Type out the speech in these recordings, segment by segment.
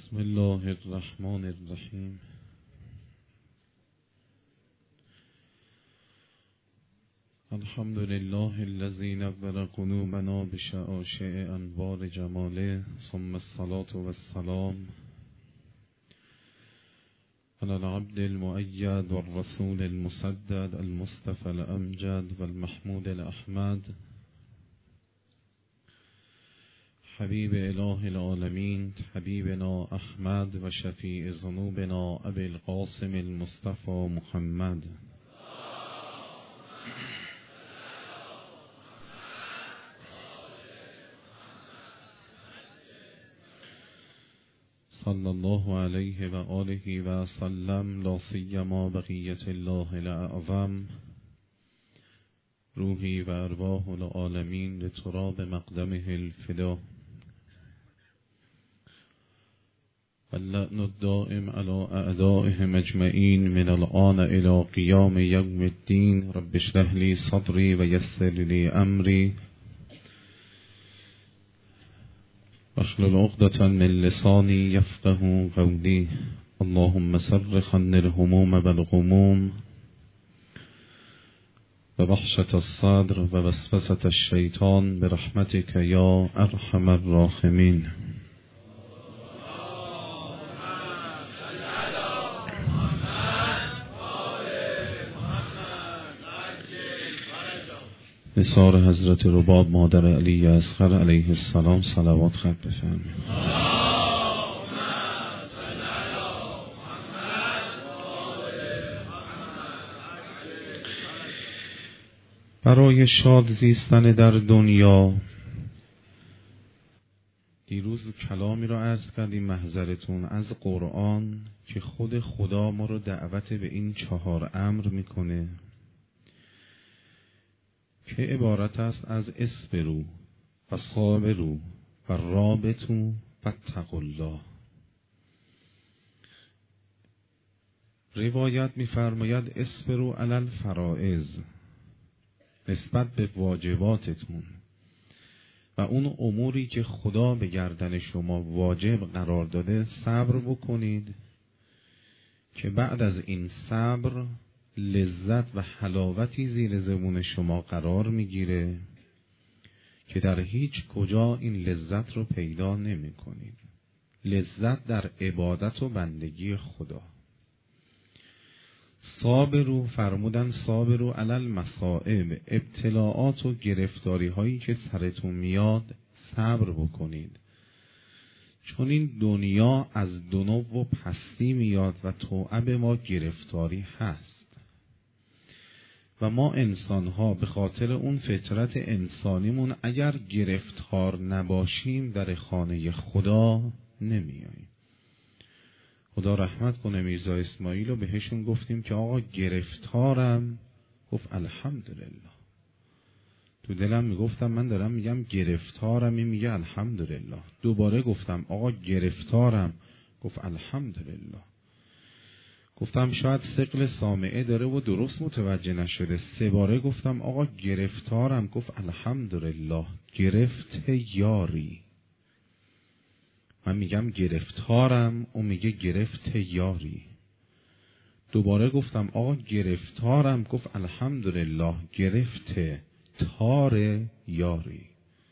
بسم الله الرحمن الرحیم. الحمد لله الذي نور قلوبنا بشعاشع انوار جماله، ثم الصلاة والسلام على العبد المؤيد والرسول المسدد المصطفى الأمجد والمحمود الأحمد حبیب اله العالمین حبیبنا احمد و شفیع ذنوبنا ابی القاسم المصطفى محمد. صلی الله علیه و آله و سلم، لا سیما بقیة الله الاعظم، روحی و ارواح العالمین لتراب مقدمه الفدا، واللعن الدائم على اعدائهم اجمعین من الآن الى قیام یوم الدین. رب اشرح لی صدری و یسر لی امری واحلل عقدة من لسانی یفقهوا قولی. اللهم صرف عني الهموم والغموم و وحشة الصدر و وسوسة الشیطان برحمتك یا ارحم الراحمین. نثار حضرت رباب مادر علی اصغر علیه السلام صلوات خط بفرمایید. برای شاد زیستن در دنیا دیروز کلامی را عرض کردیم محضرتون از قرآن که خود خدا ما رو دعوت به این 4 امر میکنه که عبارت است از اصبروا و صابروا و رابطوا و اتقوا الله. روایت می‌فرماید اصبروا علی الفرائض، نسبت به واجباتتون و اون اموری که خدا به گردن شما واجب قرار داده صبر بکنید که بعد از این صبر لذت و حلاوتی زیر زبون شما قرار میگیره که در هیچ کجا این لذت رو پیدا نمی کنید. لذت در عبادت و بندگی خدا. صابرو فرمودن صابرو علی المصائب، ابتلاعات و گرفتاری هایی که سرتون میاد صبر بکنید، چون این دنیا از دنو و پستی میاد و توأب ما گرفتاری هست و ما انسان ها به خاطر اون فطرت انسانیمون اگر گرفتار نباشیم در خانه خدا نمیاییم. خدا رحمت کنه میرزا اسماعیل و بهشون گفتیم که آقا گرفتارم، گفت الحمدلله. تو دلم میگفتم من دارم میگم گرفتارم، این میگه الحمدلله. دوباره گفتم آقا گرفتارم، گفت الحمدلله. گفتم شاید ثقل سامعه داره و درست متوجه نشده. 3 باره گفتم آقا گرفتارم، گفت الحمدلله. گرفت یاری. من میگم گرفتارم، اون میگه گرفت یاری. دوباره گفتم آقا گرفتارم، گفت الحمدلله. گرفت تار یاری.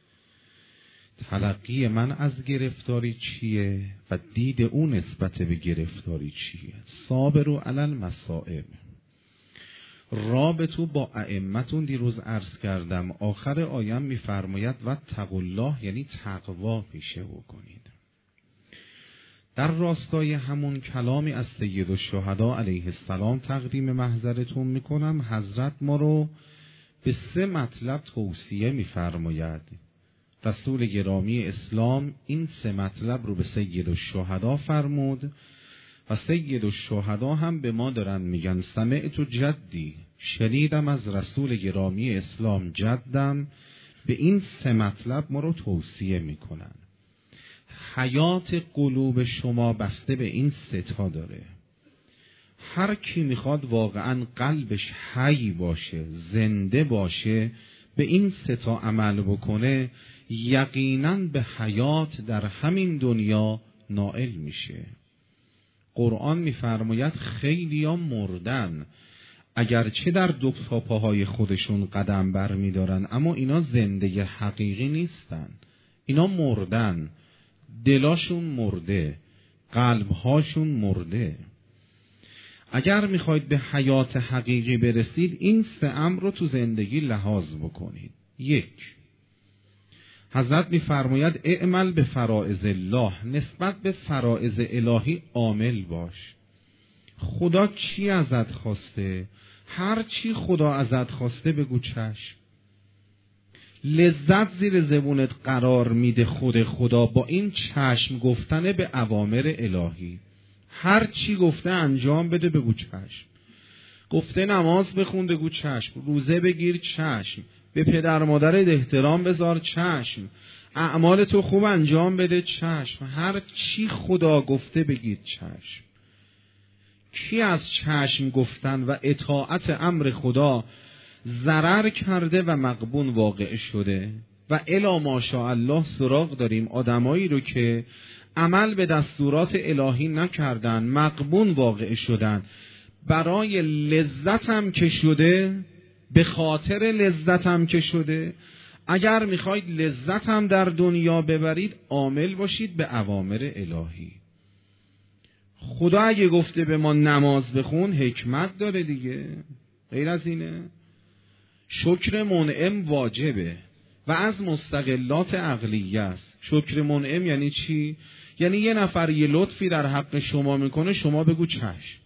تلقی من از گرفتاری چیه و دید اون نسبت به گرفتاری چیه؟ صابروا علی المصائب. رابطو با ائمتون دیروز عرض کردم. آخر آیه میفرماید و اتقوا الله، یعنی تقوا پیشه بکنید. در راستای همون کلامی از سید الشهدا علیه السلام تقدیم محضرتون میکنم. حضرت ما رو به 3 مطلب توصیه میفرماید. رسول گرامی اسلام این 3 مطلب رو به سید الشهدا فرمود و سید الشهدا هم به ما دارن میگن سمعت جدی، شنیدم از رسول گرامی اسلام جدم. به این 3 مطلب ما رو توصیه میکنن. حیات قلوب شما بسته به این 3 تا داره. هر کی میخواد واقعا قلبش حی باشه، زنده باشه، به این 3 تا عمل بکنه، یقینا به حیات در همین دنیا نائل میشه. قرآن میفرماید خیلیا مردن اگرچه در دو پاهای خودشون قدم بر میدارن، اما اینا زنده حقیقی نیستن. اینا مردن، دلاشون مرده، قلبهاشون مرده. اگر میخواید به حیات حقیقی برسید این 3 امر رو تو زندگی لحاظ بکنید. 1، حضرت میفرماید اعمل به فرائض الله، نسبت به فرائض الهی عامل باش. خدا چی ازت خواسته؟ هر چی خدا ازت خواسته بگو چشم. لذت زیر زبونت قرار میده خود خدا با این چشم گفتن به اوامر الهی. هر چی گفته انجام بده بگو چشم. گفته نماز بخون بگو چشم. روزه بگیر چشم. به پدر مادرت احترام بذار چشم. اعمال تو خوب انجام بده چشم. هر چی خدا گفته بگید چشم. کی از چشم گفتن و اطاعت امر خدا ضرر کرده و مغبون واقع شده؟ و الا ماشاءالله سراغ داریم آدمایی رو که عمل به دستورات الهی نکردن، مغبون واقع شدن، برای لذتم که شده، به خاطر لذتم که شده. اگر میخواید لذتم در دنیا ببرید عامل باشید به اوامر الهی. خدا اگه گفته به ما نماز بخون حکمت داره دیگه، غیر از اینه؟ شکر منعم واجبه و از مستقلات عقلیه است. شکر منعم یعنی چی؟ یعنی یه نفر یه لطفی در حق شما میکنه، شما بگو چشم،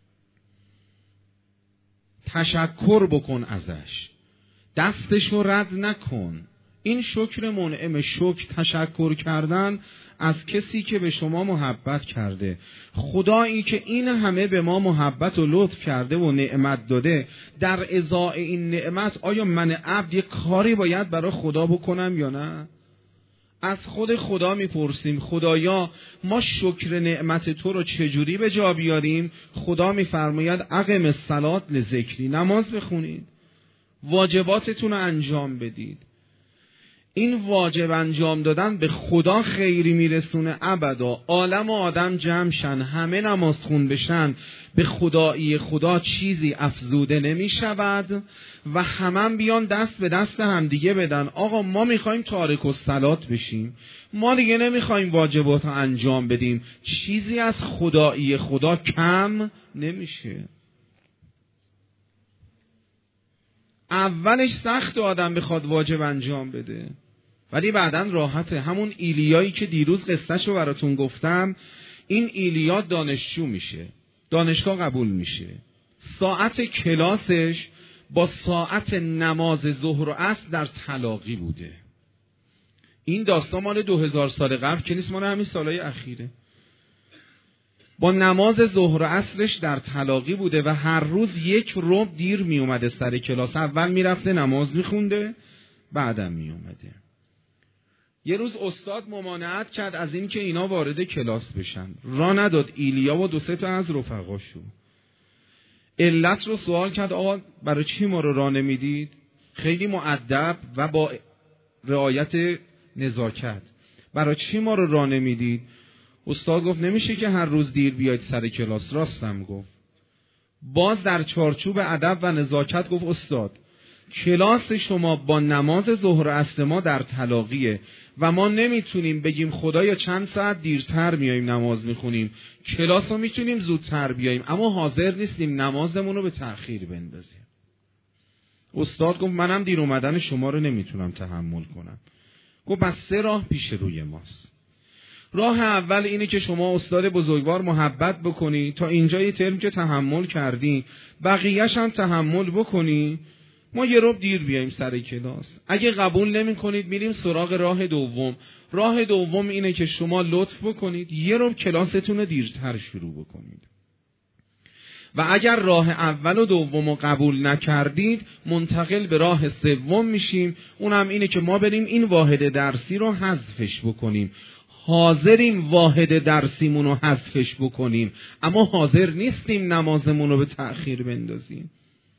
تشکر بکن ازش، دستشو رد نکن. این شکر منعم. شکر تشکر کردن از کسی که به شما محبت کرده. خدایی که این همه به ما محبت و لطف کرده و نعمت داده، در ازای این نعمت آیا من عبد یک کاری باید برای خدا بکنم یا نه؟ از خود خدا میپرسیم خدایا ما شکر نعمت تو رو چجوری به جا بیاریم؟ خدا میفرماید اقم الصلاة لذکری، نماز بخونید، واجباتتون رو انجام بدید. این واجب انجام دادن به خدا خیری میرسونه ابدا. عالم و آدم جمع شن، همه نماز خون بشن، به خدایی خدا چیزی افزوده نمی شود و همه بیان دست به دست هم دیگه بدن. آقا ما میخوایم تارک الصلات بشیم، ما دیگه نمیخوایم واجبات رو انجام بدیم، چیزی از خدایی خدا کم نمیشه. اولش سخت آدم بخواد واجب انجام بده ولی بعداً راحته. همون ایلیایی که دیروز قصه‌شو براتون گفتم، این ایلیا دانشجو میشه، دانشگاه قبول میشه، ساعت کلاسش با ساعت نماز ظهر و عصر در تلاقی بوده. این داستان مال 2000 سال قبل که نیست، مال همین سالهای اخیره. با نماز ظهر و عصرش در تلاقی بوده و هر روز 1 ربع دیر می اومده سر کلاس. اول میرفته نماز میخونده، بعدم می اومده. یه روز استاد ممانعت کرد از این که اینا وارد کلاس بشن، راه نداد ایلیا و 2-3 تا از رفقاشو. علت رو سوال کرد، آقا برای چی ما رو راه نمیدید؟ خیلی مؤدب و با رعایت نزاکت، برای چی ما رو راه نمیدید؟ استاد گفت نمیشه که هر روز دیر بیاید سر کلاس. راستم گفت. باز در چارچوب ادب و نزاکت گفت استاد کلاس شما با نماز ظهر و عصر ما در تلاقیه و ما نمیتونیم بگیم خدایا چند ساعت دیرتر میاییم نماز میخونیم، کلاس رو میتونیم زودتر بیاییم اما حاضر نیستیم نمازمون رو به تأخیر بندازیم. استاد گفت منم دیر اومدن شما رو نمیتونم تحمل کنم. گفت بس 3 راه پیش روی ماست. راه اول اینه که شما استاد بزرگوار محبت بکنی، تا اینجای ترم که تحمل کردی بقیه‌ش هم تحمل بکنی، ما 1 ربع دیر بیاییم سر کلاس. اگه قبول نمی کنید میریم سراغ راه دوم. راه دوم اینه که شما لطف بکنید 1 ربع کلاستون رو دیرتر شروع بکنید و اگر راه اول و دوم رو قبول نکردید منتقل به راه سوم میشیم. اونم اینه که ما بریم این واحد درسی رو حذفش بکنیم. حاضریم واحد درسیمون رو حذفش بکنیم اما حاضر نیستیم نمازمون رو به تأخیر بندازیم.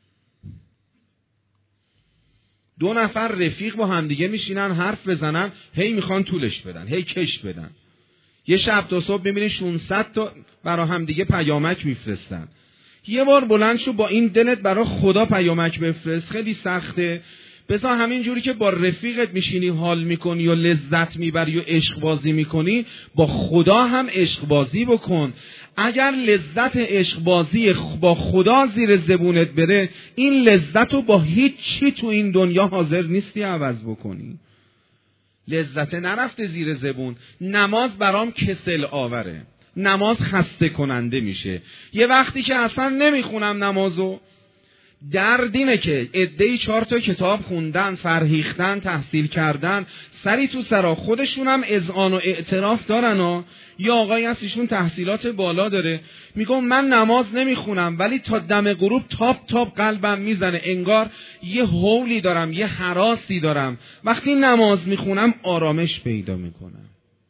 2 نفر رفیق با همدیگه میشینن حرف بزنن، هی میخوان طولش بدن، هی کش بدن. یه شب تا صبح میبینی 600 تا برا هم دیگه پیامک میفرستن. یه بار بلند شو با این دلت برا خدا پیامک بفرست. خیلی سخته. بذار همین جوری که با رفیقت میشینی حال میکنی و لذت میبری و عشق بازی میکنی، با خدا هم عشق بازی بکن. اگر لذت عشق بازی با خدا زیر زبونت بره، این لذت رو با هیچ چی تو این دنیا حاضر نیستی عوض بکنی. لذت نرفته زیر زبون. نماز برام کسل آوره، نماز خسته کننده میشه. یه وقتی که اصلا نمیخونم نمازو، درد اینه که عده‌ای 4 تا کتاب خوندن، فرهیختن، تحصیل کردن، سری تو سرا، خودشونم اذعان و اعتراف دارن و یا آقایی هست ایشون تحصیلات بالا داره، میگم من نماز نمیخونم ولی تا دم غروب تاپ تاپ قلبم میزنه، انگار یه هولی دارم، یه هراسی دارم. وقتی نماز میخونم آرامش پیدا میکنم.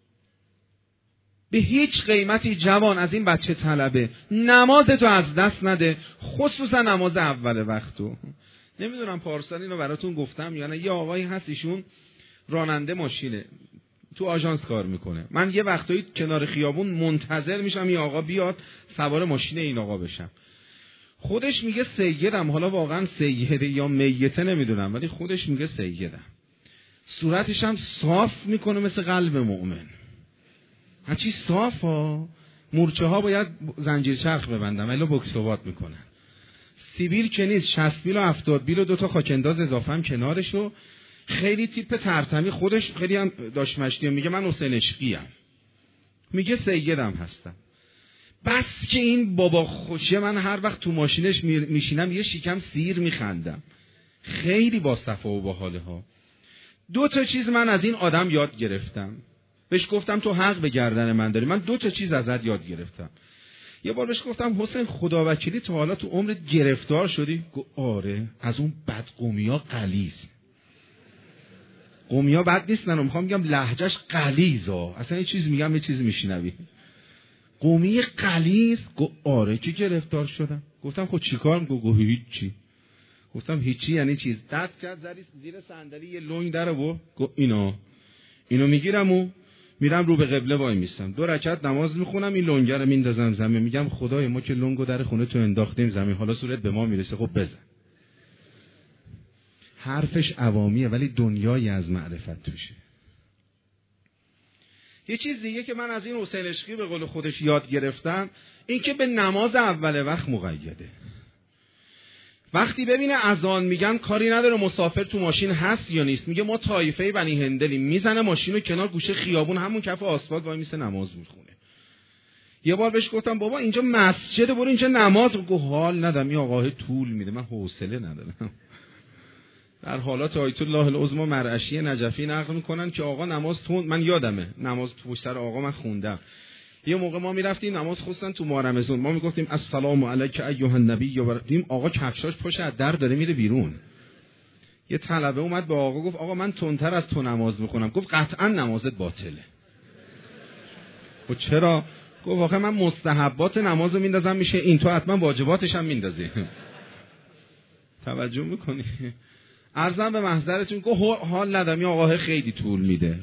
به هیچ قیمتی جوان از این بچه طلبه نمازتو از دست نده، خصوصا نماز اول وقتو. نمیدونم پارسال اینو براتون گفتم یا نه. یه آقایی هست ایشون راننده ماشینه، تو آژانس کار میکنه. من یه وقتایی کنار خیابون منتظر میشم یه آقا بیاد سوار ماشین این آقا بشم. خودش میگه سیدم، حالا واقعا سیده یا میته نمیدونم، ولی خودش میگه سیدم. صورتش هم صاف میکنه مثل قلب مؤمن، هرچی صاف ها. مورچه ها باید زنجیر چرخ ببندم الا بکسوات میکنن. سیبیل که نیست، 60 بیل و 70 بیل و 2 تا خاکنداز اضافه هم کنارشو. خیلی تیپ ترتمی، خودش خیلی هم داشت مشتی. میگه من حسین عشقیم، میگه سیدم هستم. بس که این بابا خوشه، من هر وقت تو ماشینش میشینم یه شیکم سیر میخندم. خیلی با صفا و با حاله ها. 2 تا چیز من از این آدم یاد گرفتم. بهش گفتم تو حق به گردن من داری، من 2 تا چیز ازت یاد گرفتم. یه بار بهش گفتم حسین خدا وکیلی تو حالا تو عمرت گرفتار شدی؟ گفت آره، از اون بد قومیا غلیظ. قومیا بد نیستن، میخوام میگم لهجهش غلیظه، اصلا یه چیز میگم یه چیز میشنوی. قومی غلیظ. گفت آره که گرفتار شدم. گفتم خب چیکار میکنی؟ گفت هیچی. گفتم هیچی یعنی چیز؟ دست کرد زیر صندلی یه لنگ در و گفت اینو میگیرم و میرم رو به قبله وای میستم، 2 رکعت نماز میخونم، این لنگه رو میندازم زمین، میگم خدای ما که لنگو در خونه تو انداختیم زمین، حالا صورت به ما میرسه، خب بزن. حرفش عوامیه ولی دنیایی از معرفت توشه. یه چیز دیگه که من از این حسین عشقی به قول خودش یاد گرفتم، این که به نماز اول وقت مقیده. وقتی ببینه اذان میگن کاری نداره مسافر تو ماشین هست یا نیست، میگه ما طایفه بنی هندلیم، میزنه ماشینو کنار گوشه خیابون همون کف آسفالت وای میسه نماز میخونه. یه بار بهش گفتم بابا اینجا مسجده، برو اینجا نماز. گفت حال ندارم، این آقاه طول میده، من حوصله ندارم. در حالات آیت الله العظمی مرعشی نجفی نقل میکنن که آقا نماز تون، من یادمه نماز تو سر آقا من خوندم. یه موقع ما میرفتیم نماز خصوصا تو ماه رمضان، ما میگفتیم السلام علیک ایها النبی، و دیدیم آقا کفشاش پشت از در داره میره بیرون. یه طلبه اومد به آقا گفت آقا من تندتر از تو نماز میخونم. گفت قطعا نمازت باطله. و چرا؟ گفت آخه من مستحبات نمازو میندازم میشه این، تو حتما واجباتش هم میندازی. توجه میکنی؟ عرضم به محضرتون. گفت حال ندارم، این آقا خیلی طول میده.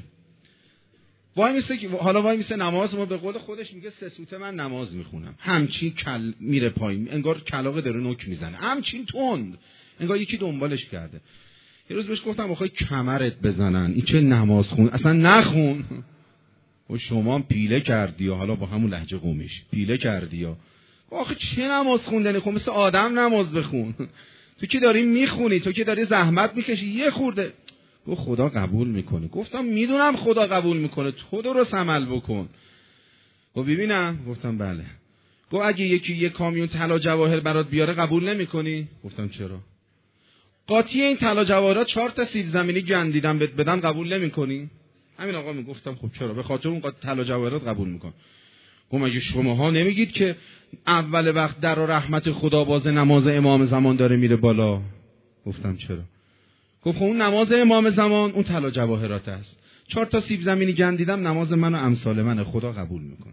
وای میسه نماز، ما به قول خودش میگه 3 سوته من نماز میخونم، همچین میره پایین، انگار کلاغه داره نوک میزنه، همچین تند، انگار یکی دنبالش کرده. یه روز بهش گفتم آخه کمرت بزنن، این چه نماز خون، اصلا نخون. و شما پیله کردی یا حالا با همون لهجه قومیش پیله کردی یا آخه چه نماز خوندنی؟ خب مثل آدم نماز بخون. تو که داری میخونی، تو که داری زحمت میکشی، یه خورده. گفت خدا قبول میکنه. گفتم میدونم خدا قبول میکنه، تو درست عمل بکن. گفت ببینم. گفتم بله. گفت اگه یکی یه کامیون طلا جواهر برات بیاره قبول نمیکنی؟ گفتم چرا؟ قاطی این طلا جواهرات 4 تا سیب زمینی گندیدم بهت بدم قبول نمیکنی؟ همین آقا میگفتم خب چرا؟ به خاطر اون طلا جواهرات قبول میکنم. گفت مگه شماها نمیگید که اول وقت در رحمت خدا باز نماز امام زمان داره میره بالا؟ گفتم چرا؟ گفت اون نماز امام زمان اون طلا جواهرات است، 4 تا سیب زمینی گندیدم نماز من و امثال من خدا قبول میکنه.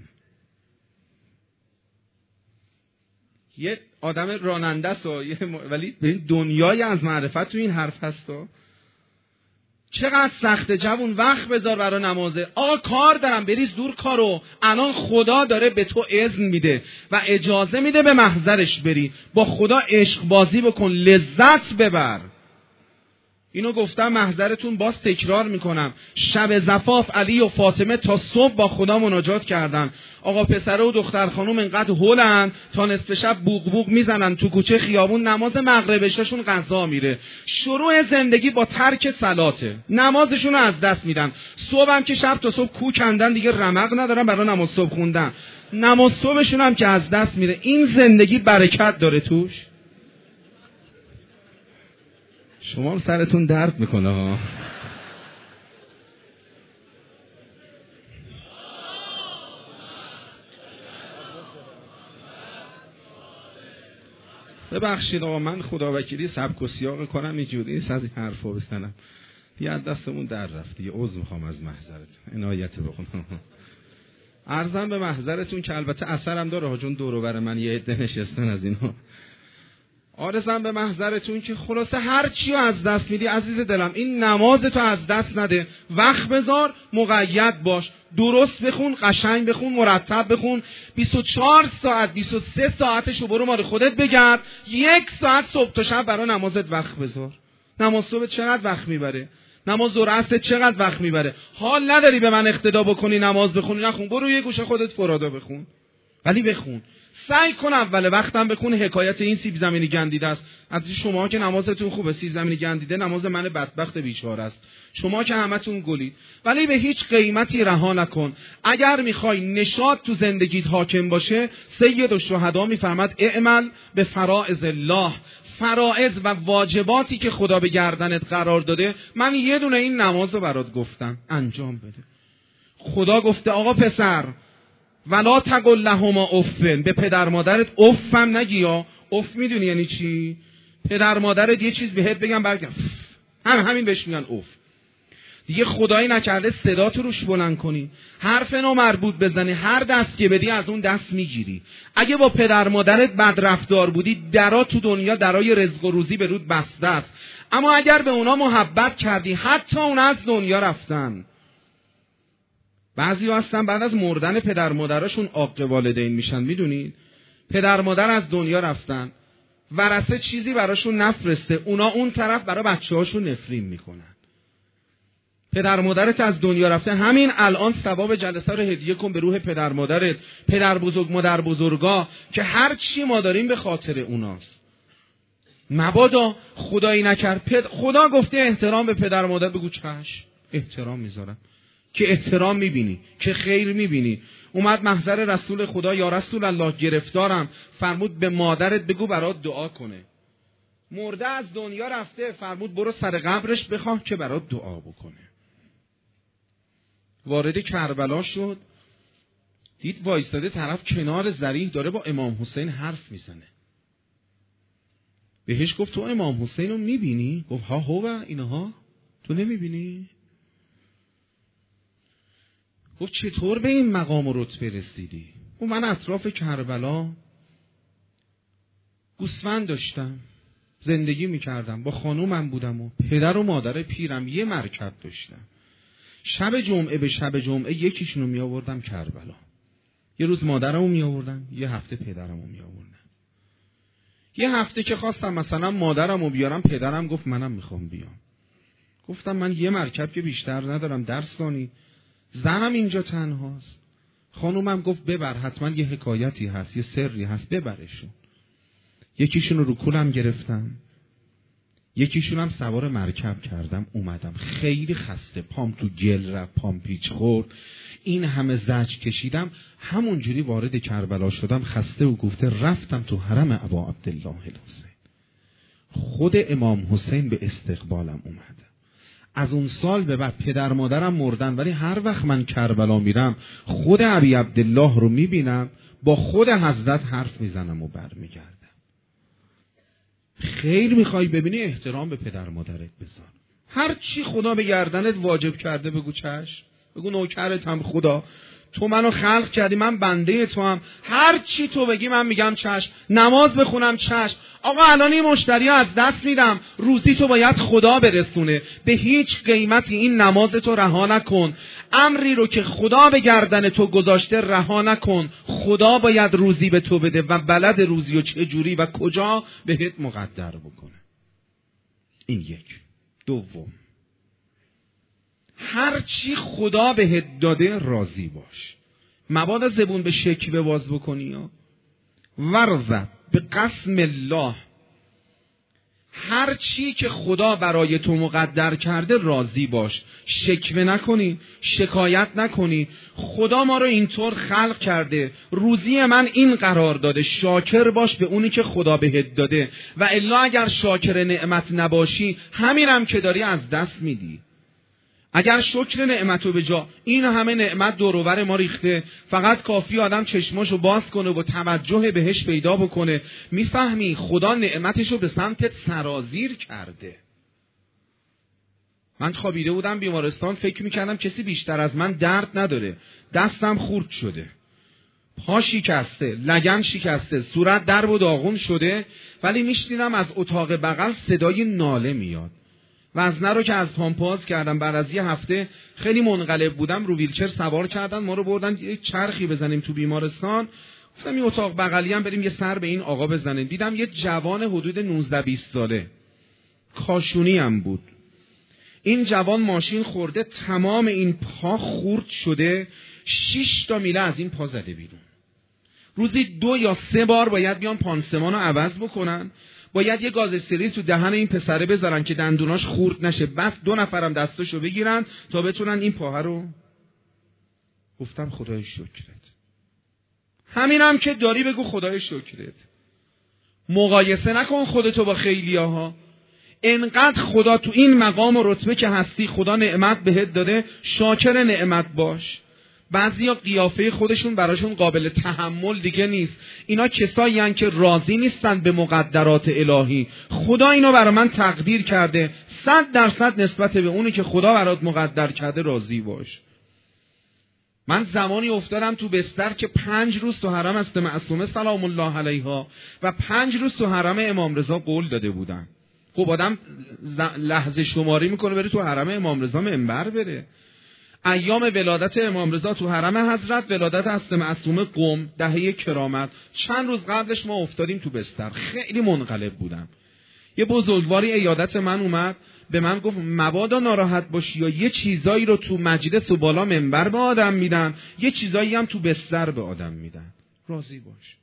یه آدم راننده است ولی دنیای از معرفت تو این حرف هست. چقدر سخته جوون، وقت بذار برای نمازه. آقا کار دارم، بریز دور کارو. الان خدا داره به تو اذن میده و اجازه میده به محضرش بری. با خدا عشق بازی بکن، لذت ببر. اینو گفتم محضرتون، باز تکرار میکنم. شب زفاف علی و فاطمه تا صبح با خدا مناجات کردن. آقا پسره و دختر خانوم انقدر هولن تا نصف شب بوق بوق میزنن تو کوچه خیابون. نماز مغربشون قضا میره. شروع زندگی با ترک صلاته، نمازشون رو از دست میدن. صبح هم که شب تا صبح کو کندن، دیگه رمق ندارن برای نماز صبح خوندن. نماز صبحشون هم که از دست میره. این زندگی برکت داره توش؟ شما هم سرتون درد میکنه ها. ببخشید آقا، من خدا وکیلی سبک و سیاق کنم اینجوری نیست از این حرفا بزنم. دیگه از دستمون در رفت دیگه. عذر میخوام از محضرتون، عنایت بکنم. عرضم به محضرتون که البته اثرم داره، چون دور و بر من یه عده نشستن از اینا. عرضم به محضرتون که خلاصه هر چی رو از دست میدی عزیز دلم، این نمازتو از دست نده. وقت بذار، مقید باش، درست بخون، قشنگ بخون، مرتب بخون. 24 ساعت 23 ساعتشو برو مال خودت بگرد. 1 ساعت صبح تا شب برای نمازت وقت بذار. نماز صبح چقدر وقت میبره؟ نماز ظهر عصر چقدر وقت میبره؟ حال نداری به من اقتدا بکنی نماز بخونی؟ نخون، برو یه گوشه خودت فرادا بخون، ولی بخون. سعی کن اول وقتم بخون. حکایت این سیب زمینی گندیده است. از شما که نمازتون خوبه، سیب زمینی گندیده نماز من بدبخت بیچاره است. شما که همتون گلید، ولی به هیچ قیمتی رها نکن. اگر میخوای نشاط تو زندگیت حاکم باشه، سید الشهدا میفرماد اعمل به فرائض الله. فرائض و واجباتی که خدا به گردنت قرار داده، من یه دونه این نمازو برات گفتم، انجام بده. خدا گفته آقا پسر، ولا تقل لهما افن، به پدر مادرت افم نگی. یا اف میدونی یعنی چی؟ پدر مادرت یه چیز بهت بگم برگرد، همین بهش میگن اف. دیگه خدایی نکرده صدا تو روش بلند کنی، حرف نامربوط بزنی، هر دست که بدی از اون دست میگیری. اگه با پدر مادرت بد رفتار بودی، درا تو دنیا درای رزق و روزی به رود بسته است. اما اگر به اونا محبت کردی، حتی اونا از دنیا رفتن. بعضی هستن بعد از مردن پدر مادرشون عاق والدین میشن. میدونید پدر مادر از دنیا رفتن، ورثه چیزی براشون نفرسته، اونا اون طرف برای بچه‌هاشون نفرین میکنن. پدر مادرت از دنیا رفته، همین الان ثواب جلسه رو هدیه کن به روح پدر مادرت، پدر بزرگ، مادر بزرگا، که هر چی ما داریم به خاطر اوناست. مبادا خدایی نکرد خدا گفته احترام به پدر مادر، بگو چشم احترام میذارم، که احترام میبینی، که خیر میبینی. اومد محضر رسول خدا، یا رسول الله گرفتارم، فرمود به مادرت بگو برات دعا کنه. مرده از دنیا رفته، فرمود برو سر قبرش بخواه که برات دعا بکنه. وارد کربلا شد، دید وایستاده طرف کنار ذریح داره با امام حسین حرف میزنه. بهش گفت تو امام حسین رو میبینی؟ گفت ها هو اینها، تو نمیبینی؟ گفت چطور به این مقام و رتبه رسیدی؟ گفت من اطراف کربلا گوسفند داشتم، زندگی میکردم، با خانومم بودم و پدر و مادر پیرم یه مرکب داشتم. شب جمعه به شب جمعه یکیشونو می آوردم کربلا. یه روز مادرمو می آوردم، یه هفته پدرمو می آوردم. یه هفته که خواستم مثلا مادرمو بیارم، پدرم گفت منم میخوام بیام. گفتم من یه مرکب که بیشتر ندارم، درس کنی. زنم اینجا تنهاست. خانومم گفت ببر، حتما یه حکایتی هست، یه سری هست، ببرشون. یکیشونو رو کولم گرفتم، یکیشونم سوار مرکب کردم، اومدم خیلی خسته، پام تو گل رفت، پام پیچ خورد، این همه زجر کشیدم، همونجوری وارد کربلا شدم خسته و گفته رفتم تو حرم ابا عبدالله الحسین. خود امام حسین به استقبالم اومد. از اون سال به بعد پدر مادرم مردن، ولی هر وقت من کربلا میرم خود ابی عبدالله رو میبینم، با خود حضرت حرف میزنم و برمیگردم. خیر میخوای ببینی، احترام به پدر مادرت بذار. هر چی خدا به گردنت واجب کرده بگو چشم، بگو نوکرتم خدا، تو منو خلق کردی، من بنده تو هم، هر چی تو بگی من میگم چشم، نماز بخونم چشم. آقا الان این مشتری ها از دست میدم، روزی تو باید خدا برسونه، به هیچ قیمتی این نماز تو رها نکن. امری رو که خدا به گردن تو گذاشته رها نکن. خدا باید روزی به تو بده و بلد روزی و چه جوری و کجا بهت مقدر بکنه. این یک. دوم، هر چی خدا بهت داده راضی باش. مبادا زبون به شکوه باز بکنی یا ورزه به قسم الله. هر چی که خدا برای تو مقدر کرده راضی باش، شکوه نکنی، شکایت نکنی. خدا ما رو اینطور خلق کرده، روزی من این قرار داده، شاکر باش به اونی که خدا بهت داده، و الا اگر شاکر نعمت نباشی همینم که داری از دست میدی. اگر شکر نعمتو به جا، این همه نعمت دور و بر ما ریخته، فقط کافی آدم چشماشو باز کنه و توجه بهش پیدا بکنه، میفهمی خدا نعمتشو به سمتت سرازیر کرده. من خوابیده بودم بیمارستان، فکر میکردم کسی بیشتر از من درد نداره، دستم خورد شده، پا شکسته، لگن شکسته، صورت درب و داغون شده، ولی میشنیدم از اتاق بغل صدای ناله میاد. وزنه رو که از پامپاز کردم، بعد از یه هفته خیلی منقلب بودم، رو ویلچر سوار کردن ما رو، بردن یه چرخی بزنیم تو بیمارستان. گفتم این اتاق بغلی هم بریم یه سر به این آقا بزنیم. دیدم یه جوان حدود 19-20 ساله، کاشونی هم بود. این جوان ماشین خورده، تمام این پا خورد شده، 6 تا میله از این پا زده بیرون. روزی 2 یا 3 بار باید بیان پانسمان رو عوض بکنن، باید یه گاز استریل تو دهن این پسره بذارن که دندوناش خورد نشه، بس 2 نفرم دستاشو بگیرن تا بتونن این پاها رو. گفتم خدای شکرت. همینم که داری بگو خدای شکرت. مقایسه نکن خودتو با خیلیاها. انقدر خدا تو این مقام و رتبه که هستی، خدا نعمت بهت داده، شاکر نعمت باش. بعضیا قیافه خودشون براشون قابل تحمل دیگه نیست. اینا کسایی هستن که راضی نیستن به مقدرات الهی. خدا اینو برای من تقدیر کرده، 100% نسبت به اونی که خدا برات مقدر کرده راضی باش. من زمانی افتادم تو بستر که 5 روز تو حرم است معصومه سلام الله علیها و 5 روز تو حرم امام رضا قول داده بودن. خب آدم لحظه شماری میکنه بره تو حرم امام رضا منبر بره. ایام ولادت امام رضا تو حرم حضرت، ولادت هست معصومه قم، دهه کرامت. چند روز قبلش ما افتادیم تو بستر، خیلی منقلب بودم. یه بزرگواری عیادت من اومد به من گفت مبادا ناراحت باشی، یا یه چیزایی رو تو مجلس و بالا منبر به آدم میدن، یه چیزایی هم تو بستر به آدم میدن، راضی باش.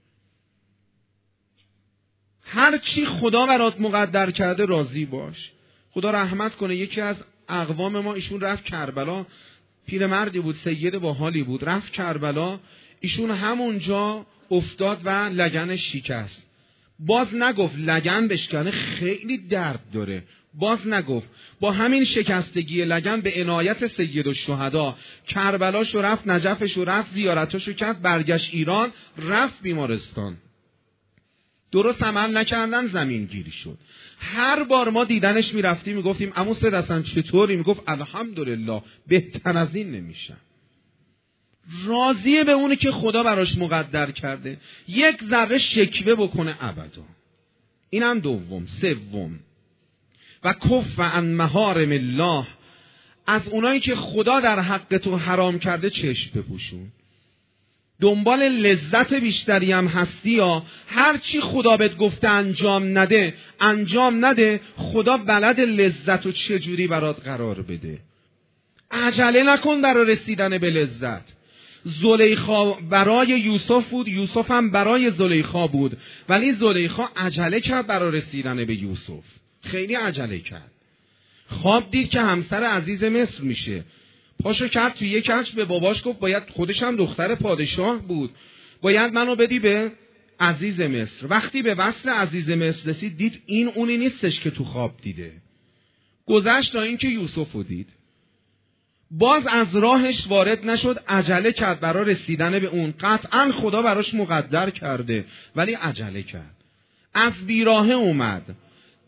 هر چی خدا برات مقدر کرده راضی باش. خدا رحمت کنه، یکی از اقوام ما، ایشون رفت کربلا، پیرمردی بود، سید با حالی بود، رفت کربلا، ایشون همونجا افتاد و لگنش شکست. باز نگفت لگن بشکنه خیلی درد داره، باز نگفت. با همین شکستگی لگن به عنایت سید الشهدا کربلاشو رفت، نجفشو رفت، زیارتاشو کرد، برگشت ایران، رفت بیمارستان. درست عمل نکردن، زمین گیری شد. هر بار ما دیدنش میرفتیم میگفتیم عمو سید حسن چطوری؟ میگفت الحمدلله، بهتر از این نمیشم. راضیه به اونی که خدا براش مقدر کرده، یک ذره شکوه بکنه ابدا. اینم دوم. سوم، و کف عن محارم الله، از اونایی که خدا در حق تو حرام کرده چشم بپوشون. دنبال لذت بیشتری هم هستی یا هر چی خدا بهت گفته انجام نده، خدا بلد لذت و چجوری برات قرار بده. عجله نکن برای رسیدن به لذت. زلیخا برای یوسف بود، یوسف هم برای زلیخا بود، ولی زلیخا عجله کرد برای رسیدن به یوسف، خیلی عجله کرد. خواب دید که همسر عزیز مصر میشه، پاشو کرد توی یک کفش، به باباش گفت باید، خودش هم دختر پادشاه بود، باید منو بدی به عزیز مصر. وقتی به وصل عزیز مصر رسید دید این اونی نیستش که تو خواب دیده. گذشت تا این که یوسف رو دید، باز از راهش وارد نشد، عجله کرد برای رسیدن به اون. قطعا خدا براش مقدر کرده ولی عجله کرد، از بیراهه اومد،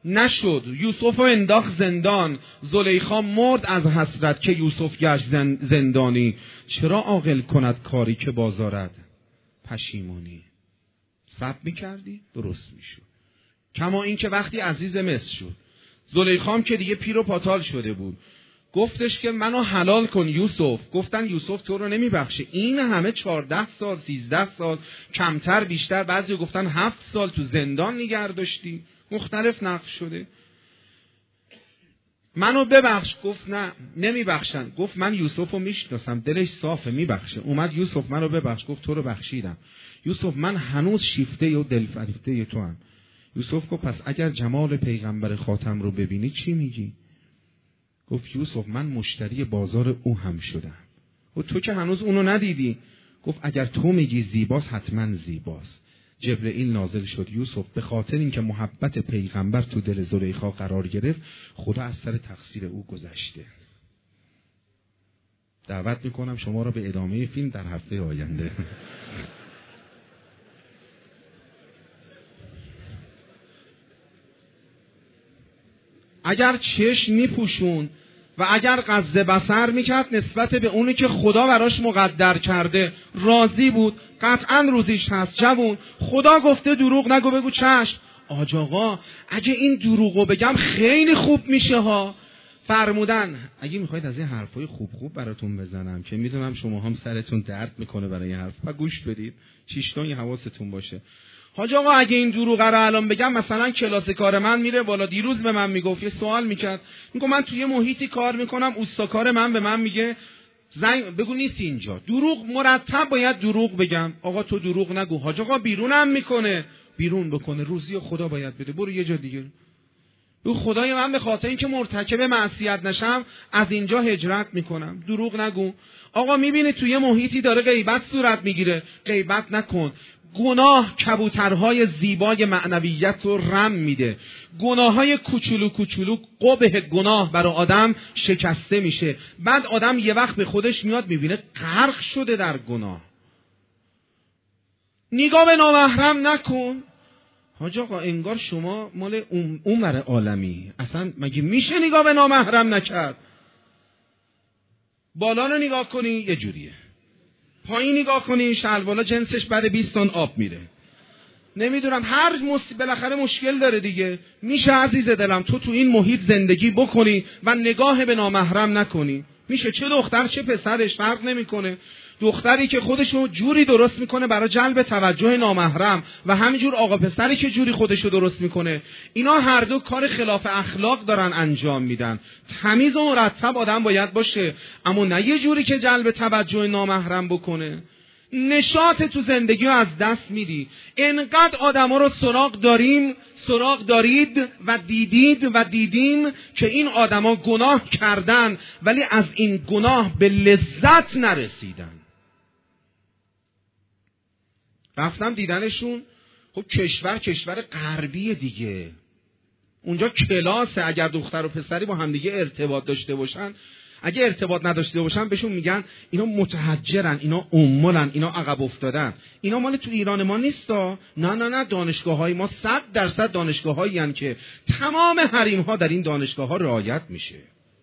نشد. یوسف رو انداخت زندان. زلیخا مرد از حسرت که یوسف گشت زندانی. چرا عاقل کند کاری که بازارد پشیمانی. صبر میکردی درست میشد. کما این که وقتی عزیز مصر شد، زلیخام که دیگه پیر و پاتال شده بود، گفتش که منو حلال کن یوسف. گفتن یوسف تو رو نمیبخشه. این همه 14 سال 13 سال کمتر بیشتر، بعضی گفتن 7 سال تو زندان نگه داشتی، مختلف نقل شده. منو ببخش. گفت نه نمیبخشن. گفت من یوسف رو میشناسم، دلش صافه، میبخشه. اومد یوسف منو ببخش. گفت تو رو بخشیدم. یوسف من هنوز شیفته و دل فریفته تو هم. یوسف گفت پس اگر جمال پیغمبر خاتم رو ببینی چی میگی؟ گفت یوسف من مشتری بازار او هم شدم. و تو که هنوز اونو ندیدی. گفت اگر تو میگی زیباست حتما زیباست. جبرئیل نازل شد. یوسف به خاطر اینکه محبت پیغمبر تو دل زلیخا قرار گرفت، خدا از سر تقصیر او گذشته. دعوت میکنم شما را به ادامه فیلم در هفته آینده. اگر چشم میپوشون و اگر غض بصر میکرد نسبت به اونی که خدا براش مقدر کرده راضی بود، قطعا روزیش هست. جوون خدا گفته دروغ نگو، بگو چشم. آج آقا اگه این دروغو بگم خیلی خوب میشه ها. فرمودن اگه میخواید از این حرفای خوب براتون بزنم که میدونم شما هم سرتون درد میکنه برای این حرف و گوش بدید، چیشتون حواستون باشه. حاج آقا اگه این دروغه رو الان بگم، مثلا کلاس کار من میره بالا. دیروز به من میگفت، یه سوال میکرد، میگه من توی محیطی کار میکنم، اوستاکار من به من میگه زنگ بگو نیست اینجا. دروغ مرتب باید دروغ بگم. آقا تو دروغ نگو. حاج آقا بیرونم میکنه. بیرون بکنه، روزی خدا باید بده، برو یه جا دیگه. بگو خدای من به خاطر اینکه مرتکب معصیت نشم از اینجا هجرت میکنم. دروغ نگو. آقا میبینی توی محیطی داره غیبت صورت میگیره، غیبت نکن. گناه کبوترهای زیبای معنویت رو رم میده. گناههای کوچولو کوچولو قبح گناه برای آدم شکسته میشه. بعد آدم یه وقت به خودش میاد میبینه غرق شده در گناه. نگاه به نامحرم نکن. حاج آقا انگار شما مال اونور عالمی. اصلا مگه میشه نگاه به نامحرم نکرد؟ بالا رو نگاه کنی یه جوریه، پایین نگاه کنی شلوالا جنسش بعد 20 تن آب میره. نمیدونم هر بالاخره مشکل داره دیگه. میشه عزیز دلم تو این محیط زندگی بکنی و نگاه به نامحرم نکنی؟ میشه. چه دختر چه پسرش فرق نمیکنه. دختری که خودشو جوری درست میکنه برای جلب توجه نامحرم و همینجور آقا پسری که جوری خودشو درست میکنه، اینا هر دو کار خلاف اخلاق دارن انجام میدن. تمیز و مرتب آدم باید باشه، اما نه یه جوری که جلب توجه نامحرم بکنه. نشاط تو زندگی رو از دست میدی. انقدر آدم ها رو سراغ دارید و دیدیم که این آدم ها گناه کردن ولی از این گناه به لذت نرسیدن. رفتم دیدنشون. خب کشور غربی دیگه، اونجا کلاسه. اگر دختر و پسری با همدیگه ارتباط داشته باشن، اگه ارتباط نداشته باشن بهشون میگن اینا متحجرن، اینا امولن، اینا عقب افتادن. اینا مال تو ایران ما نیستا. نه دانشگاه‌های ما 100% دانشگاه‌هایی هستن که تمام حریم‌ها در این دانشگاه‌ها رعایت میشه.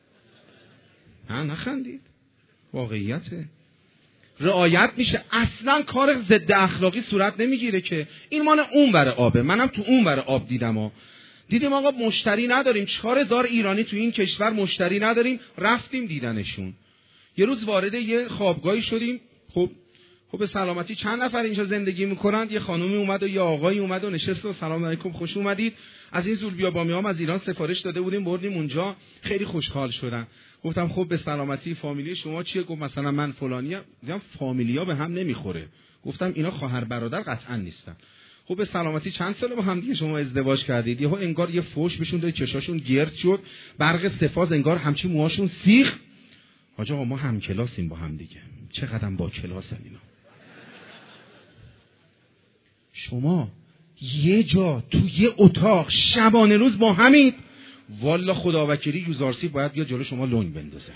نخندید، واقعیته. رعایت میشه. اصلا کار ضد اخلاقی صورت نمیگیره که. این مال اونور آبه. منم تو اونور آب دیدیم آقا مشتری نداریم. 4000 ایرانی تو این کشور مشتری نداریم. رفتیم دیدنشون. یه روز وارد یه خوابگاهی شدیم. خب به سلامتی چند نفر اینجا زندگی میکنن. یه خانومی اومد و یه آقایی اومد و نشست و سلام علیکم خوش اومدید. از این زولبیا بامیام از ایران سفارش داده بودیم بردیم اونجا. خیلی خوشحال شدن. گفتم خب به سلامتی، فامیلی شما چیه؟ گفت مثلا من فلانیم. دیدم فامیلیا به هم نمیخوره. گفتم اینا خواهر برادر قطعا نیستن. خب به سلامتی چند ساله با هم دیگه شما ازدواج کردید؟ یهو انگار یه فوش بهشون داد، چشاشون گرد شد، برق سفاز انگار همچی موهاشون سیخ. حاج آقا ما هم کلاسیم با هم دیگه. چقدر با کلاسن اینا. شما یه جا تو یه اتاق شبانه روز با همین، والا خداوکیلی یوزارسی باید بیا جلو شما لنگ بندازه.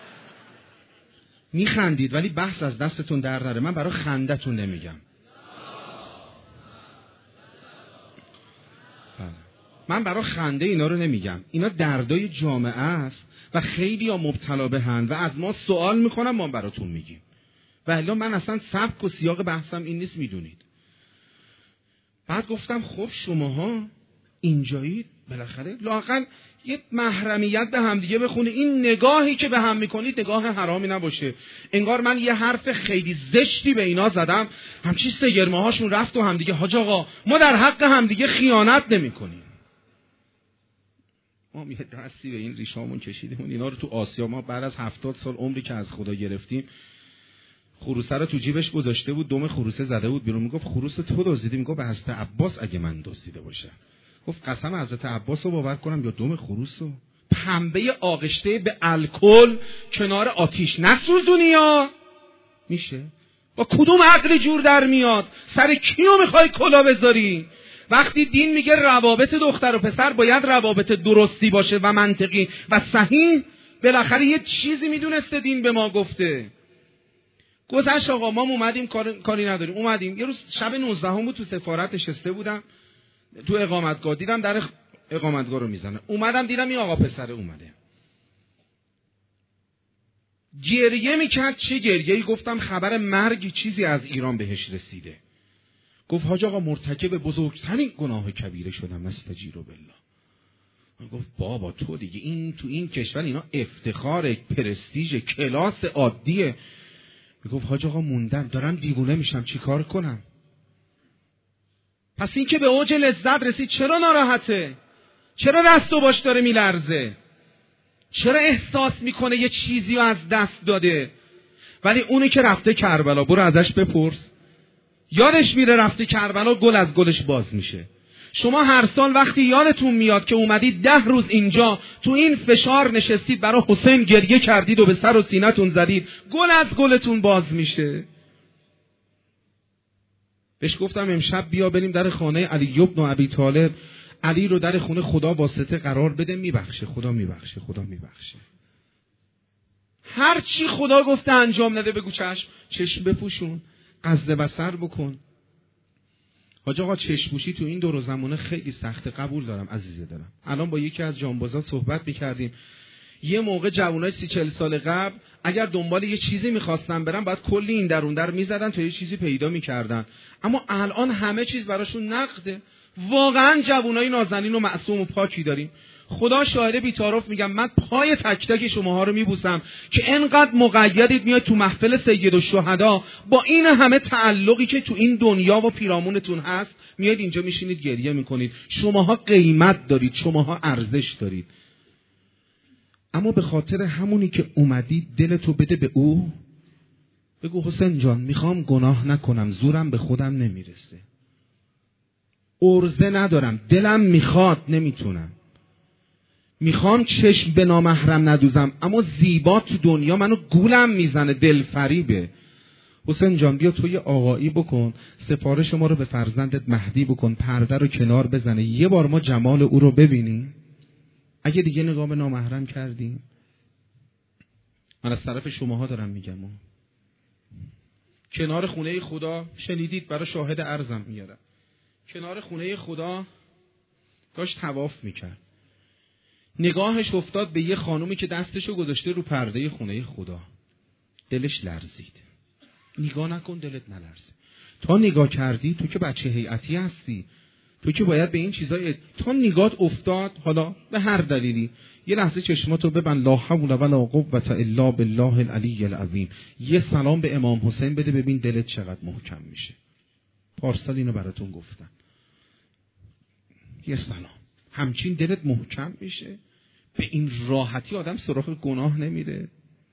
میخندید ولی بحث از دستتون در نره. من برای خندتون نمیگم. من برای خنده اینا رو نمیگم، اینا دردای جامعه است و خیلی ها مبتلا بهن و از ما سوال میکنن، ما براتون میگیم. و الا من اصلا سبک و سیاق بحثم این نیست، میدونید. بعد گفتم خب شماها اینجایید، بالاخره لااقل یه محرمیت به هم دیگه بخونه، این نگاهی که به هم میکنید نگاه حرامی نباشه. انگار من یه حرف خیلی زشتی به اینا زدم، همچی سگرمه هاشون رفت و همدیگه حاج آقا ما در حق همدیگه خیانت نمی کنیم. ما یه دستی به این ریشامون کشیدیم، اینا رو تو آسیا ما بعد از 70 سال عمری که از خدا گرفتیم، خروسه رو تو جیبش گذاشته بود، دم خروسه زده بود بیرون، میگفت خروس تو دزدیدی؟ میگفت به حضرت عباس اگه من دزدیده باشه. گفت قسم حضرت عباس رو باور کنم یا دم خروس رو؟ پنبه آغشته به الکل کنار آتیش نسوزونی یا میشه؟ با کدوم عقلی جور در میاد؟ سر کیو میخوای کلا بذاری؟ وقتی دین میگه روابط دختر و پسر باید روابط درستی باشه و منطقی و صحیح، بالاخره یه چیزی میدونسته دین به ما گفته. گذشت آقا، ما اومدیم کاری نداریم، اومدیم یه روز شب 19 بود، تو سفارت نشسته بودم تو اقامتگاه، دیدم در اقامتگاه رو میزنه، اومدم دیدم این آقا پسره اومده گریه میکرد. چه گریه‌ای؟ گفتم خبر مرگی چیزی از ایران بهش رسیده. گفت حاج آقا مرتکب بزرگترین گناه کبیره شدم، استجیر بالله. گفت بابا تو دیگه این تو این کشور اینا افتخار، پرستیژ، کلاس عادیه. میگفت حاج آقا موندم، دارم دیوونه میشم، چی کار کنم؟ پس این که به اوج لذت رسید چرا ناراحته؟ چرا دست و باش داره میلرزه؟ چرا احساس میکنه یه چیزی رو از دست داده؟ ولی اونی که رفته کربلا، برو ازش بپرس، یادش میره رفته کربلا، گل از گلش باز میشه. شما هر سال وقتی یادتون میاد که اومدید 10 روز اینجا تو این فشار نشستید، برای حسین گریه کردید و به سر و سینه‌تون زدید، گل از گلتون باز میشه. بهش گفتم امشب بیا بریم در خانه علی بن ابی طالب، علی رو در خونه خدا واسطه قرار بده، میبخشه، خدا میبخشه، خدا میبخشه. هر چی خدا گفته انجام نده بگو چشم بپوشون، قصد بصر بکن. حاج آقا چشم‌پوشی تو این دور و زمانه خیلی سخته، قبول دارم عزیزه دارم. الان با یکی از جانبازا صحبت می‌کردیم، یه موقع جوانای 30-40 سال قبل اگر دنبال یه چیزی می‌خواستن برن باید کلی این در اون در می‌زدن تا یه چیزی پیدا می‌کردن، اما الان همه چیز براشون نقده. واقعا جوانای نازنین و معصوم و پاکی داریم. خدا شاهده بی‌تعارف میگم، من پای تک تک شماها رو میبوسم که انقدر مقیدید میاد تو محفل سید الشهدا با این همه تعلقی که تو این دنیا و پیرامونتون هست، میاد اینجا میشینید گریه میکنید. شماها قیمت دارید، شماها ارزش دارید. اما به خاطر همونی که اومدید دلتو بده به او، بگو حسین جان میخوام گناه نکنم، زورم به خودم نمیرسه، عرضه ندارم، دلم میخواد نمیتونم، میخوام چشم به نامحرم ندوزم، اما زیبا تو دنیا منو گولم میزنه، دلفریبه. حسین جان بیا تو یه آقایی بکن، سفارش ما رو به فرزندت مهدی بکن، پرده رو کنار بزنه، یه بار ما جمال او رو ببینیم. اگه دیگه نگاه به نامحرم کردیم، من از طرف شماها دارم میگم، کنار خونه خدا شنیدید، برای شاهد عرضم میارم، کنار خونه خدا داشت طواف میکرد، نگاهش افتاد به یه خانومی که دستشو گذاشته رو پرده خونه خدا، دلش لرزید. نگاه نکن دلت نلرزه. تا نگاه کردی تو که بچه هیئتی هستی، تو که باید به این چیزای، تا نگاهت افتاد حالا به هر دلیلی، یه لحظه چشماتو ببند، لا حول ولا قوة الا بالله العلی العظیم، یه سلام به امام حسین بده، ببین دلت چقدر محکم میشه. پارسال اینو براتون گفتم، یه سلام، همچین دلت محکم میشه. به این راحتی آدم سراغ گناه نمیره.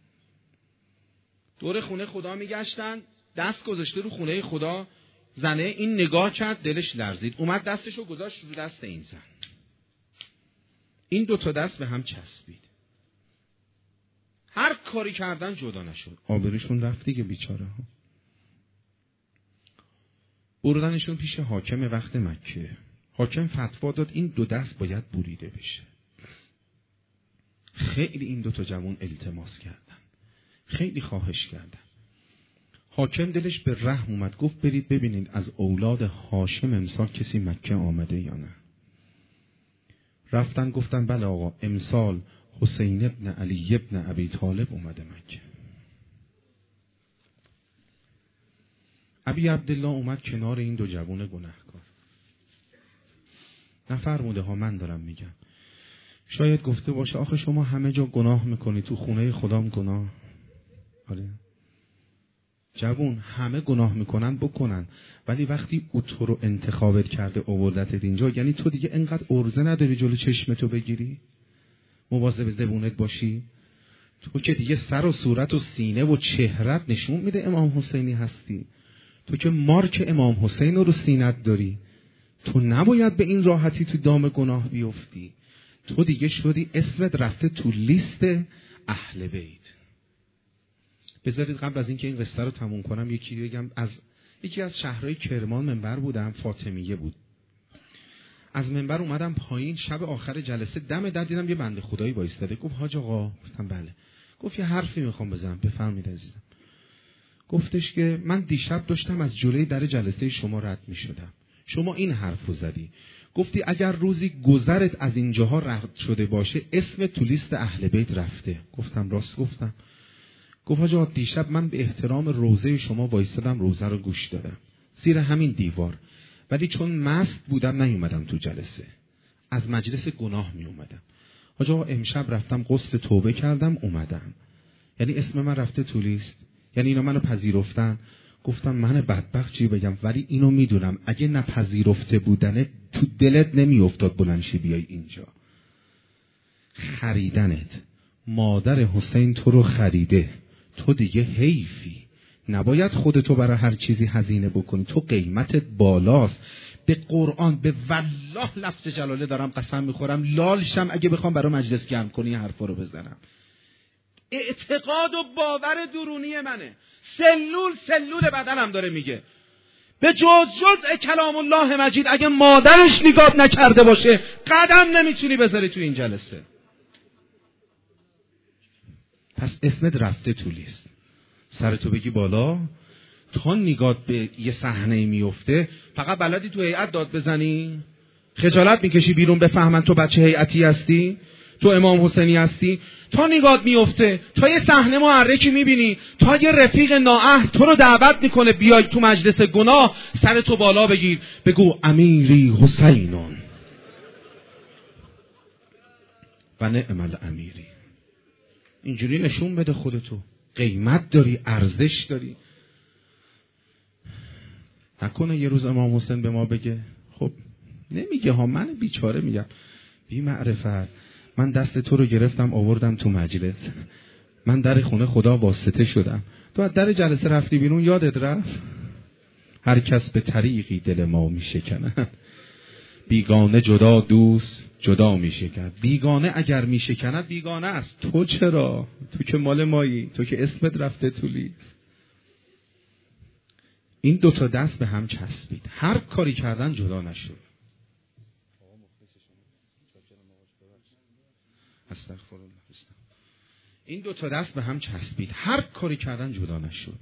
دور خونه خدا میگشتن، دست گذاشته رو خونه خدا، زنه این نگاه کرد، دلش لرزید، اومد دستشو گذاشت رو دست این زن، این 2 تا دست به هم چسبید، هر کاری کردن جدا نشد، آبروشون رفت دیگه بیچاره ها. بردنشون پیش حاکم وقت مکه. حاکم فتوا داد این 2 دست باید بریده بشه. خیلی این 2 تا جوان التماس کردن، خیلی خواهش کردن. حاکم دلش به رحم اومد، گفت برید ببینید از اولاد هاشم امسال کسی مکه آمده یا نه. رفتن گفتن بله آقا امسال حسین ابن علی ابن ابی طالب اومده مکه. ابی عبدالله اومد کنار این دو جوان گناهکار. نفرموده ها، من دارم میگم. شاید گفته باشه آخه شما همه جا گناه میکنی، تو خونه خدام گناه. آره جوون، همه گناه میکنن بکنن، ولی وقتی او تو رو انتخابت کرده آوردتت اینجا، یعنی تو دیگه انقدر عرضه نداری جلو چشمتو بگیری، مواظب زبونت باشی. تو که دیگه سر و صورت و سینه و چهرت نشون میده امام حسینی هستی. تو که مارک امام حسین رو سینت داری. تو نباید به این راحتی تو دام گناه بیفتی. تو دیگه شدی اسمت رفته تو لیست اهل بیت. بذارید قبل از اینکه این قصه رو تموم کنم یکی بگم. از یکی از شهرهای کرمان منبر بودم، فاطمیه بود. از منبر اومدم پایین، شب آخر جلسه دم در دیدم یه بنده خدایی وایساده. گفت حاج آقا. گفتم بله. گفت یه حرفی میخوام بزنم. بفرمایید عزیزم. گفتش که من دیشب داشتم از جلوی در جلسه شما رد میشدم، شما این حرفو زدی، گفتی اگر روزی گذرت از اینجاها رد شده باشه اسم تو لیست اهل بیت رفته. گفتم راست گفتم. گفت حاج آقا دیشب من به احترام روزه شما وایسادم، روزه رو گوش دادم زیر همین دیوار، ولی چون مست بودم نیومدم تو جلسه، از مجلس گناه می اومدم. حاج آقا امشب رفتم غسل توبه کردم اومدم، یعنی اسم من رفته تو لیست، یعنی اینا منو پذیرفتن. گفتم من بدبخت چی بگم، ولی اینو میدونم اگه نپذیرفته بودنه تو دلت نمیافتاد بلندشی بیای اینجا. خریدنت، مادر حسین تو رو خریده، تو دیگه حیفی، نباید خودتو برای هر چیزی هزینه بکنی، تو قیمتت بالاست. به قرآن، به والله لفظ جلاله دارم قسم میخورم، لالشم اگه بخوام برای مجلس گرم کنی حرفا رو بزنم. اعتقاد و باور درونی منه، سلول بدنم داره میگه به جز کلام الله مجید اگه مادرش نگاه نکرده باشه قدم نمیتونی بذاری تو این جلسه. پس اسمت رفته تو لیست، سرتو بگی بالا، تا نگاه به یه صحنه میفته فقط بلدی تو هیئت داد بزنی، خجالت میکشی بیرون بفهمن تو بچه هیئتی هستی، تو امام حسینی هستی. تا نگات میفته، تا یه صحنه محرکی میبینی، تا یه رفیق نااهل تو رو دعوت میکنه بیای تو مجلس گناه، سرتو بالا بگیر بگو امیری حسینون و نعم الامیری. اینجوری نشون بده خودتو قیمت داری، ارزش داری. نکنه یه روز امام حسین به ما بگه، خب نمیگه ها، من بیچاره میگم، بی معرفت من دست تو رو گرفتم آوردم تو مجلس، من در خونه خدا واسطه شدم، تو از در جلسه رفتی بیرون یادت رفت؟ هر کس به طریقی دل ما میشکنه، بیگانه جدا دوست جدا میشکند. بیگانه اگر میشکند بیگانه است، تو چرا؟ تو که مال مایی، تو که اسمت رفته تو لیست. این دوتا دست به هم چسبید، هر کاری کردن جدا نشد. استغفرالله. این دوتا دست به هم چسبید، هر کاری کردن جدا نشد.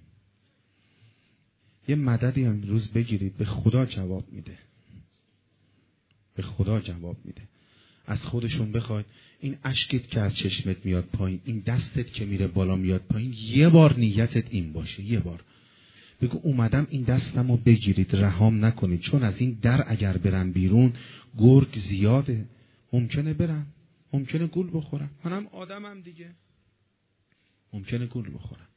یه مددی امروز بگیرید، به خدا جواب میده، به خدا جواب میده. از خودشون بخواید این اشکت که از چشمت میاد پایین، این دستت که میره بالا میاد پایین، یه بار نیتت این باشه، یه بار بگو اومدم این دستمو بگیرید، رهام نکنید، چون از این در اگر برم بیرون گرگ زیاده، ممکنه برم، ممکنه گول بخورم، منم آدمم دیگه، ممکنه گول بخورم.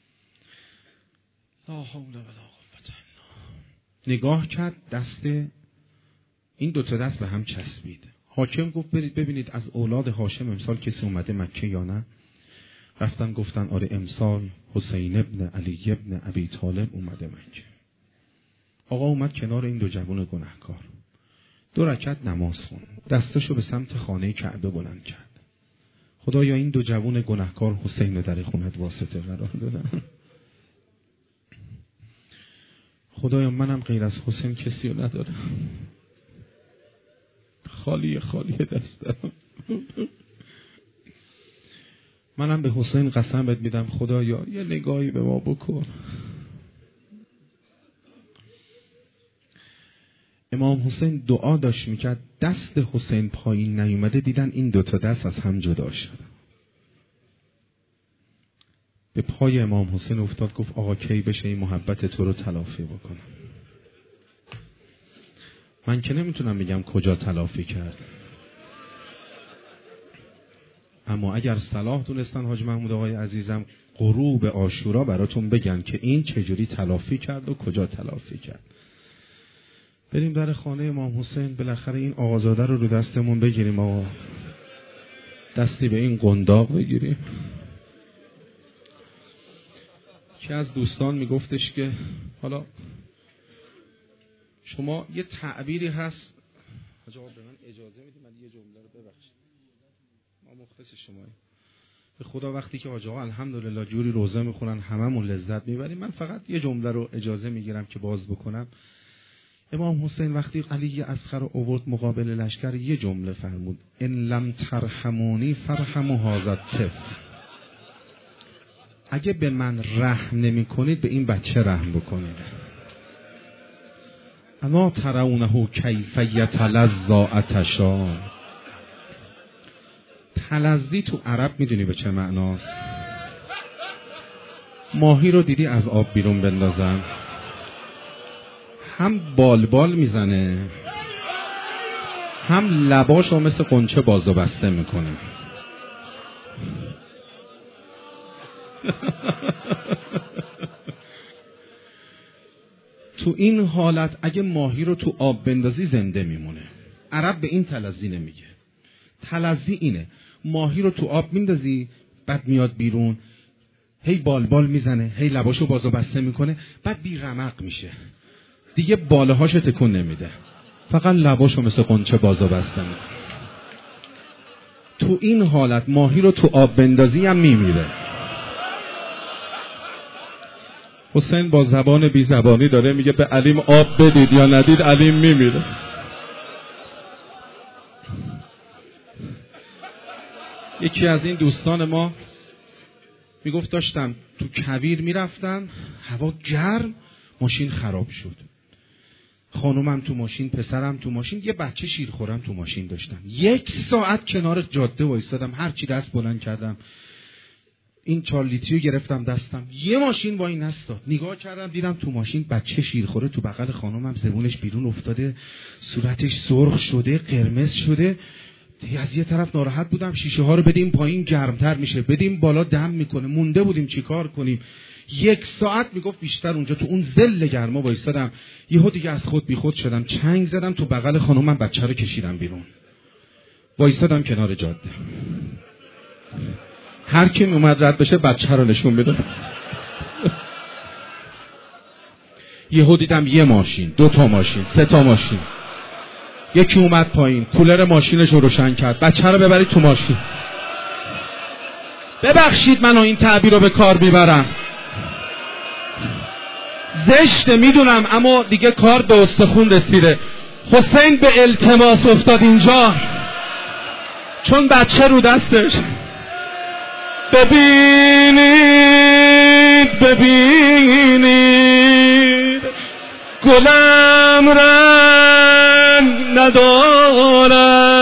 لا حول ولا قوة الا بالله. نگاه کرد دست این دوتا دست به هم چسبید. حاکم گفت برید ببینید از اولاد هاشم امسال کسی اومده مکه یا نه. رفتن گفتن آره امسال حسین ابن علی ابن ابی طالب اومده مکه. آقا اومد کنار این دو جوان گناهکار، 2 رکعت نماز خوند، دستاشو به سمت خانه کعبه بلند کرد. خدایا این 2 جوان گناهکار حسین رو در خونت واسطه قرار دادن. خدایا منم غیر از حسین کسی رو ندارم، خالی دستم. منم به حسین قسم بهت میدم خدایا یه نگاهی به ما بکن. امام حسین دعا داشت میکرد، دست حسین پایین نیومده، دیدن این دوتا دست از هم جدا شد. به پای امام حسین افتاد، گفت آقا کی بشه این محبت تو رو تلافی بکنم. من که نمیتونم بگم کجا تلافی کرد، اما اگر صلاح دونستن حاج محمود آقای عزیزم غروب عاشورا براتون بگن که این چجوری تلافی کرد و کجا تلافی کرد. بریم در خانه امام حسین، بالاخره این آقازاده رو دستمون بگیریم، آقا دستی به این قنداق بگیریم. که از دوستان میگفتش که حالا شما یه تعبیری هست، حاج آقا به من اجازه میدید من یه جمله رو ببخشید، ما مختص شماییم به خدا. وقتی که حاج آقا الحمدلله جوری روزه میخونن هممون لذت میبریم، من فقط یه جمله رو اجازه میگیرم که باز بکنم. امام حسین وقتی علی اصغر رو آورد مقابل لشکر، یه جمله فرمود: ان لم ترحمونی فرحموا هذا الطفل. اگه به من رحم نمی کنید به این بچه رحم بکنید. اما ترونه کیف یتلظی عطشا. تلظی تو عرب میدونی به چه معناست؟ ماهی رو دیدی از آب بیرون بندازن، هم بال میزنه، هم لباش رو مثل قنچه باز و بسته میکنه. تو این حالت اگه ماهی رو تو آب بندازی زنده میمونه. عرب به این تلظی نمیگه. تلظی اینه: ماهی رو تو آب میندازی، بعد میاد بیرون، هی بال میزنه، هی لباشو باز و بسته میکنه، بعد بی رمق میشه، دیگه باله هاشو تکون نمیده، فقط لباشو مثل قنچه باز و بسته میکنه. تو این حالت ماهی رو تو آب بندازی هم میمیره. حسین با زبان بی زبانی داره میگه به علیم آب بدید یا ندید علیم میمیره. یکی از این دوستان ما میگفت داشتم تو کویر میرفتم، هوا گرم، ماشین خراب شد، خانومم تو ماشین، پسرم تو ماشین، یه بچه شیرخورم تو ماشین داشتم. 1 ساعت کنار جاده وایسادم، هرچی دست بلند کردم این 4 لیتری رو گرفتم دستم، یه ماشین با این نستاد. نگاه کردم دیدم تو ماشین بچه شیرخوره تو بغل خانومم، زبونش بیرون افتاده، صورتش سرخ شده، قرمز شده. از یه طرف ناراحت بودم، شیشه ها رو بدیم پایین گرمتر میشه، بدیم بالا دم میکنه، مونده بودیم چیکار کنیم. 1 ساعت میگفت بیشتر اونجا تو اون ذل گرما وایسادم. یهو دیگه از خود بیخود شدم، چنگ زدم تو بغل خانومم، بچه رو کشیدم بیرون، وایسادم کنار جاده. هر کی اومد رد بشه بچه رو نشون میداد. یهو دیدم یه ماشین، 2 تا ماشین، 3 تا ماشین. یکی اومد پایین، کولر ماشینش رو روشن کرد، بچه رو ببرید تو ماشین. ببخشید منو این تعبیر رو به کار میبرم، زشته میدونم، اما دیگه کار به استخون رسیده. حسین به التماس افتاد اینجا، چون بچه رو دستش. ببینید گلم رنگ ندارد،